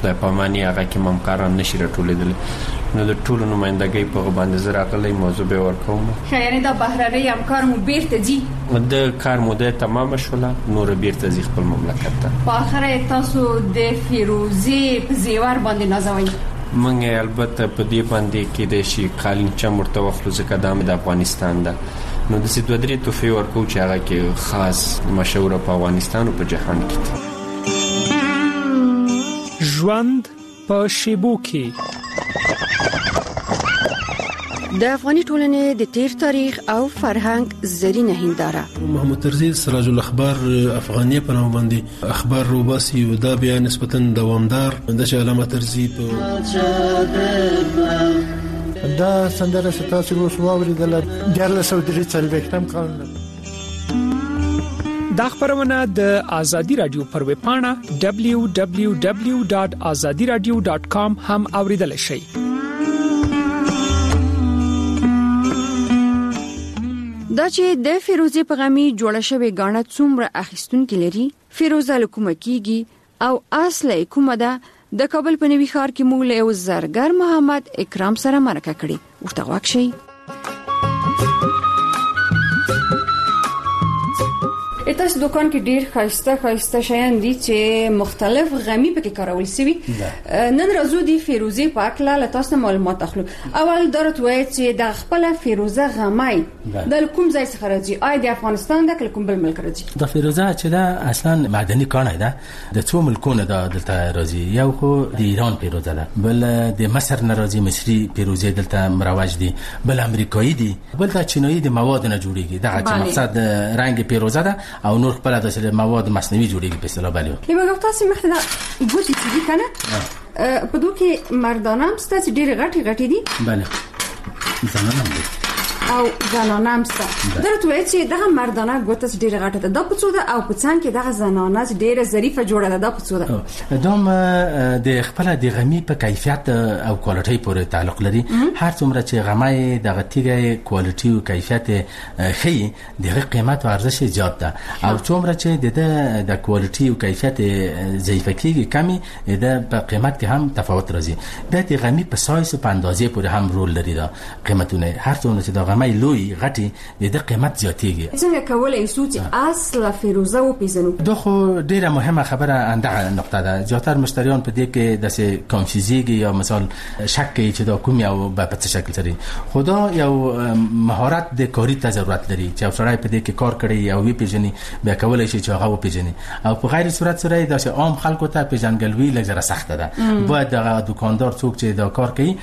خدای پاماني هغه کې ممکاران نشي راټولېدل. نو د ټولو نمائندګۍ په باندې زه راغلی موضوع به ورکوم. یعنی دا بهرنۍ همکار مو بیرته ځي؟ د کار موده تمام شوله، نور بیرته ځي خپل مملکت ته. په اخر تاسو د فیروزې په زیور باندې نازوي؟ منګه البته په دې باندې کې د شي قالین چم ورته وخلو ځکه د افغانستان ده. نو د سید ودري توفي ورکو چې هغه کې خاص مشهور په افغانستان او په جهان کې. ژوند په شیبو کې د افغاني ټولنې د تیر تاریخ او فرهنګ زرینه هنداره. محمد طرزي سراج الاخبار افغانيه په نوم باندې اخبار روباسي او دا بیا نسبتا دوامدار د علامه طرزي په دا سندره ستاسو اوس واوریدل د 1943 کال. دا خبرونه د آزادی رادیو پر ویب پاڼه www.azadiradio.com هم اوریدل شئ. دا چې د فیروزې په غمی جوړه شوی غاڼه څومره اخیستونکو لري، فیروزه لکومه کیږي او اصله کومه ده، د کابل په نوي ښار کې موږ له زرګر محمد اکرام سره مرکه کړې. ورته واکشي تاسو دکان کې ډیر خاصه شیان دي چې مختلف غمی پکې کارول شوی. نن راځو دی فیروزې پاک لاله تاسو معلومات اخلو. اول درته وایي چې د خپل فیروزه غمی د کوم ځای څخه راځي؟ آیا د افغانستان د کوم بل ملک راځي؟ د فیروزه چې دا اصلا معدني کانه ده، د څو ملکونو ده دلته راځي. یو خو د ایران فیروزه ده، بل د مصر نه راځي، مصري فیروزه دلته مروج دي، بل امریکایي دي، بل د چینایي د مواد نه جوړیږي. دا چې مقصد رنگ فیروزه ده او نور خپل د مواد مصنوعي جوړیږي په اصطلاح باندې. لکه تاسو مخته دا ګوتې دي کنه په دوه کې مردانه هم ستاسو ډېر غټي دي. بله زنانه هم دي او زنانه هم ستا. درته وایي چې دغه مردانه ګوته ډېر غټه ده. دا په څو ده او په څنګ کې دغه زنانه ډېر ظریفه جوړه ده. دا په څو ده؟ دوم د خپل د غمی په کیفیت او کوالټي پورې تعلق لري. هر څومره چې غمی دغه تیګه کوالټي او کیفیت خي دغه قیمت او ارزش زیات ده، او څومره چې د کوالټي او کیفیت ضعیف کیږي کمی د په قیمت کې هم تفاوت راځي. د غمی په سایز او په اندازې پورې هم رول لري. دا قیمتونه هر څومره چې غمی لوی غټي د قیمت زیاتیږي. څنګه کولای شو چې اصل فیروزه و پیژنو؟ دا خو ډیره مهمه خبره اندغه نقطه ده. زیاتره مشتریان په دې کې د کنفیوزیږي یا مثال شک کوي چې دا کوم یو په څه شکل لري. خدا یو مهارت د کاری ته ضرورت لري چې افسرای په دې کې کار کړي او وی پیژني، بیا کولای شي چې هغه و پیژني. او په غیر صورت سره د عام خلکو ته پیژنګلوي لږه سخته ده. باید د دکاندار څوک چې دا کار کوي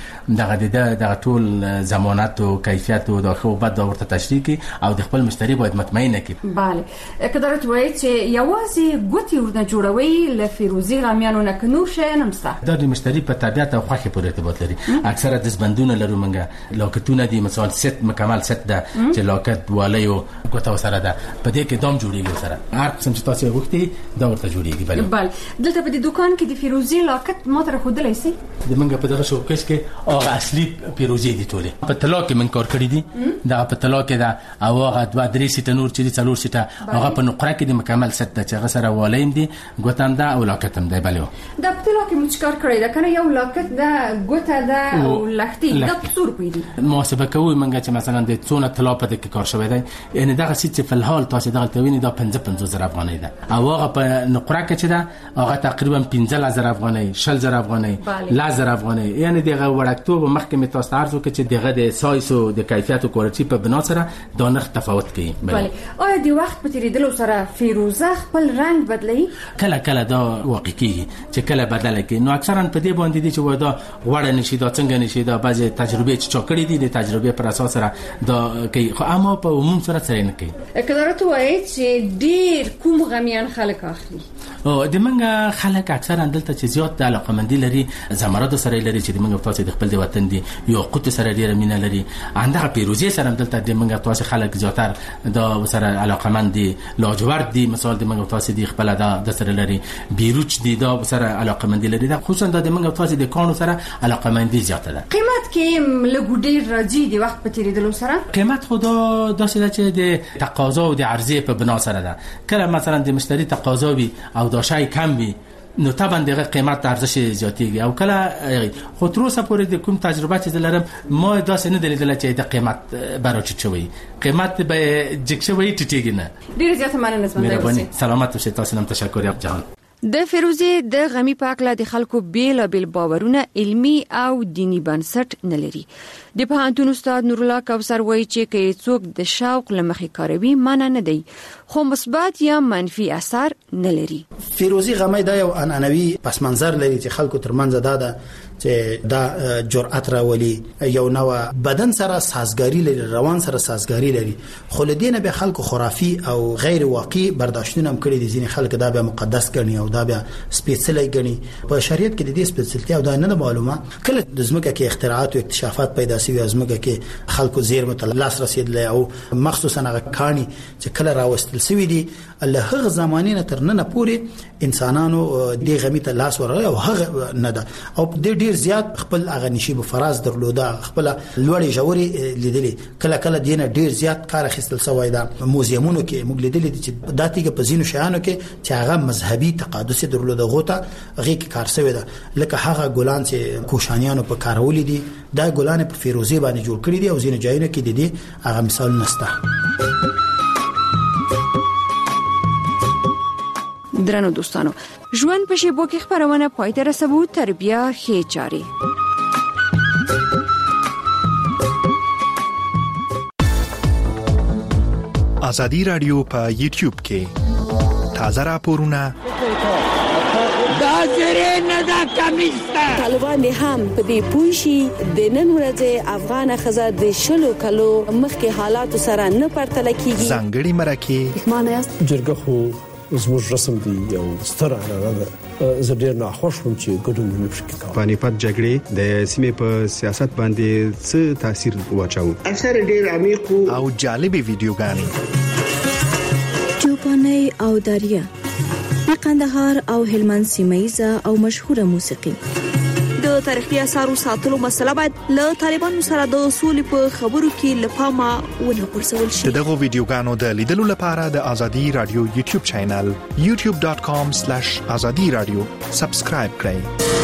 دغه ټول ضمانت او کیفیت او د خو بعد ورته تشریح کی او د خپل مشتری باید مطمئنه کی. بله کدارت وایي چې یوازې ګوتی ورنه جوړوي ل فیروزي غمیانو نه کنور شي نمسته. د مشتری په طبيعت او خوخه پورې ارتباط لري. اکثره د زبندونه لرو منګه لاکتونه دي، مثال ست مکمل ست ده چې لاکت والی او ګوته سره ده، په دې کې دوم جوړیږي سره هر قسم چې تاسو وختي دا ورته جوړیږي. بله دلته په دې دکان کې د فیروزي لاکت ماته خودلای شي. د منګه په دغه شوکیس کې او اصلي فیروزي دي ټوله په طلا کې من کار کړی دي. دا په طلا کې دا او هغه 2-3 سیټ نور چې 4 سیټ هغه په نقره کې د مکمل ست ده چې هغه سره والایم دي، ګوتم ده او لاکت هم ده. بله دا په طلا کې مشکار کړی ده کنه، یو لاکت ده ګوته ده او لختي دا په څور پیډي محاسبه کوي منګه چې مثلا د څونه طلا په دې کې کار شوی دی. یعنی دغه سیټ په الحال تاسو دغه تویني دا 55,000 افغانۍ ده او هغه په نقره کې چې ده هغه تقریبا 15,000 افغانۍ 60,000 افغانۍ 10,000 افغانۍ. یعنی دغه وړکتوب مخکې تاسو عرض وکړي چې دغه د سایز او د کیفیت او کوالټي په بنا سره دا نرخ تفاوت کوي. بله آیا د وخت په تیریدلو سره فیروزه خپل رنگ بدلوي؟ کله دا واقعي چې کله بدله کوي. نو اکثرا په دې باندې دي چې ودا غوړ نشي دا څنګه نشي دا بعضی تجربه چې چاکړې دي د تجربه پر اساس سره دا کوي، خو اما په عموم سره سره نه کوي. کله ته وایي چې ډیر کوم غمیان خلک اخلي او د منګه خلک اکثرا دلته چې زیات د علاقمندي لري، زمرد سره لري چې د منګه تاسو د خپل د وطن دي یو قوت سره ډیر مینه لري. اندغه پیروزي سره دلته د منګه تاسو خلک زیاتر دا سره علاقمند دي. لاجورد دي مثال د منګه تاسو د خپل د سره لري، بیروچ دي دا سره علاقمندي لري. دا خصوصا د منګه تاسو د کانو سره علاقمندي زیاته ده. قیمت کې لګوډیر راځي د وخت په تیریدلو سره. قیمت خدا داسې چې د تقاضا او د عرضه په بنا سره ده. کله مثلا د مشتری تقاضا وي او دا شای کم وي نو طبعا دغه قیمت ارزش زیاتیږي او کله خو تر اوسه پورې د کوم تجربه چې لرم ما داسې نه لیدل چې د قیمت براچ چوي قیمت به جکشوي ټیټیږي نه. ډیر زیات مننه. سلامت اوسئ. تاسو نن تشکر یا جهان. د فیروزه د غمی پاکله د خلکو بیل باورونه علمی او دینی بنسټ نه لري. د پوهنتون استاد نور الله کوثر وایي چې کې څوک د شوق لمخې کاروي معنی نه دی خو مثبت یا منفي اثر نه لري. فیروزه غمی دا یو انانوي پس منظر لري چې خلکو ترمنځ دا چې دا جرأت راولي یو نو بدن سره سازګاری لري روان سره سازګاری لري خو لدینه به خلکو خرافي او غیر واقعي برداشتونه هم کړی دي. ځینې خلک دا به مقدس ګڼي او دا به سپیڅلی ګڼي. په شریعت کې د دې سپیڅلتیا او دا نه معلومه کله د زمکه کې اختراعات او اکتشافات پیدا شوي او زمکه کې خلکو زیر متلاس رسیدل او مخصوصا هغه کانی چې کله راوستل شوی دي الله هغه زمانه تر نن پورې انسانانو د غمی ته لاس ورغی او هغه نه ده او د ډیر زیات خپل هغه نشي په فراز درلوده خپل لوړې جوړې لیدلې کله دینه ډیر زیات کار اخیستل سوی ده. موزیمونو کې موږ لیدلې چې داتیګه په زینو شیانو کې چې هغه مذهبي تقدس درلوده غوته هغه کې کار سوی ده لکه هغه ګلان چې کوشانیانو په کارولې دي دا ګلان په فیروزه باندې جوړ کړی دي او زینو ځایونو کې د دې هغه مثال نشته. درنو دوستانو ژوند په شیبو کې خبرونه پای ته رسوو تر بیا ښه چاري. ازادي رادیو په یوټیوب کې تازه راپورونه طالبان هم په دې پوښي د نن ورځې افغان خزه د شلو کلو مخکې حالات سره نه پرتل کیږي. ځانګړي مرکه معنی جرګه خو زموږ رسم دی یو ستر عنعنه ده. زه ډیر ناخوښ وم چې ګډون نه پکې کوم. پانیپت جګړې د سیمې په سیاست باندې څه تاثیر واچاو؟ اثر ډیر عمیق او جالب ویډیوګانې چوپاني او داریا د قندهار او هلمند سیمایزه او مشهوره موسیقي. د تاریخي اثارو ساتلو مسله باید له طالبانو سره د اصول په خبرو کې لپاره ونه پرسول شي. دغه ویډیوګانو د لیدلو لپاره د ازادي رادیو یوټیوب چینل youtube.com/azadiradio سبسکرایب کړئ.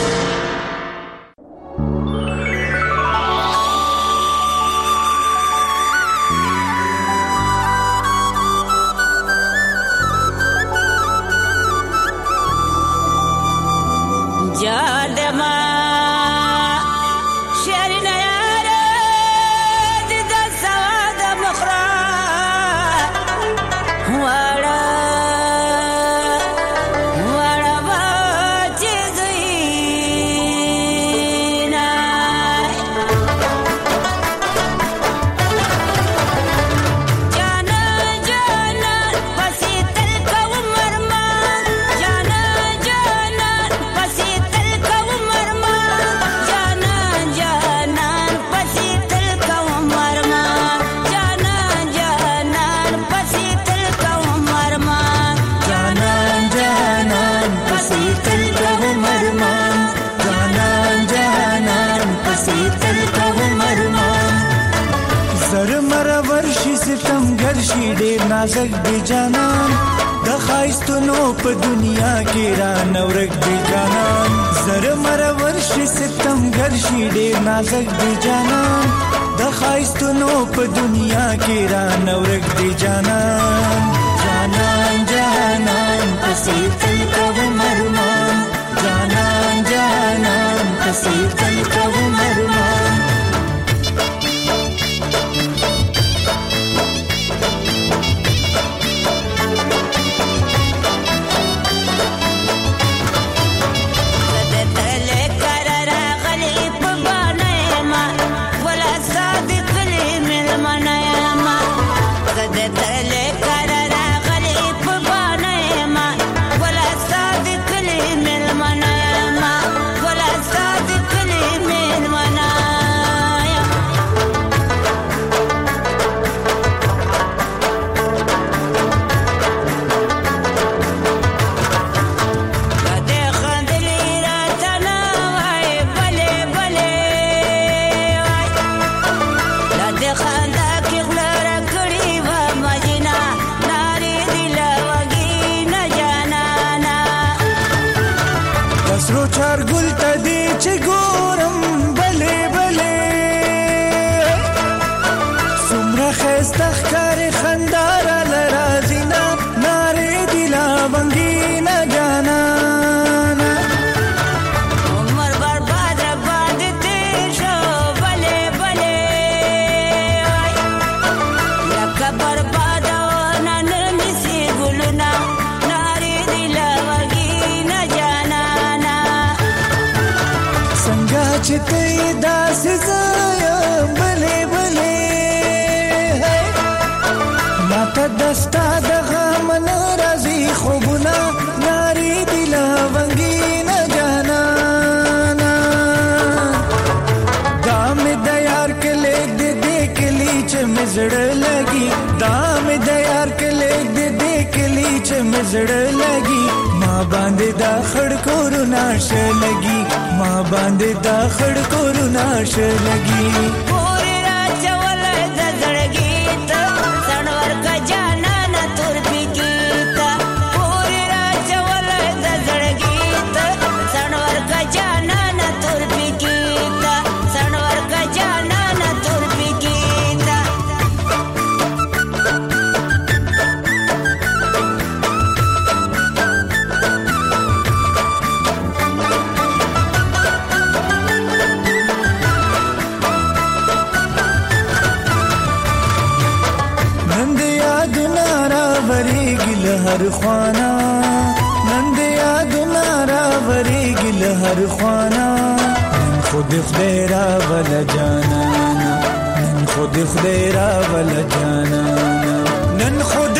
نازک دی جانان د خایستونو په دنیا کې را نورک دی جانان زر مرور شي ستم ګرشي ډیر نازک دی جانان د خایستونو په دنیا کې را نورک دی جانان جانان جانان پسې تل کوم مرمان جانان جانان پسې تل کوم مرمان ولا دې چې ګورم بلې بلې څومره ښایسته ښکارې خندا راله راځي نه نارې دي لا بنګي نه جانانه عمر برباد رباد تیر شو بلې بلې لکه برباد ونه نیسي ګلونه نارې دي لا بنګي نه جانانه څنګه چې ته داسې زه یم بلې بلې ماته دستا د غم نه راځي خوبونه نارې دي لا بنګي نه جانانه دا مې د یار کلی دې کلی چې مې زړه لګي دا مې د یار کلی دې کلی چې مې زړه لګي ما باندې دا خړ کورونه شه لګي ما باندې دا خړ کورونه شه لګي پورې راچول د زړګي ته سنور کا جانا نه تور پکې ته پورې راچول د زړګي ته سنور کا جانا نه تور پکې ته سنور کا جانا نه تور پکې ته نند یادونه راوریږي له هر خوانا نند یادونه راوریږي له هر خوانا نن خود خدای راول جانانا نن خود خدای راول جانانا نن خود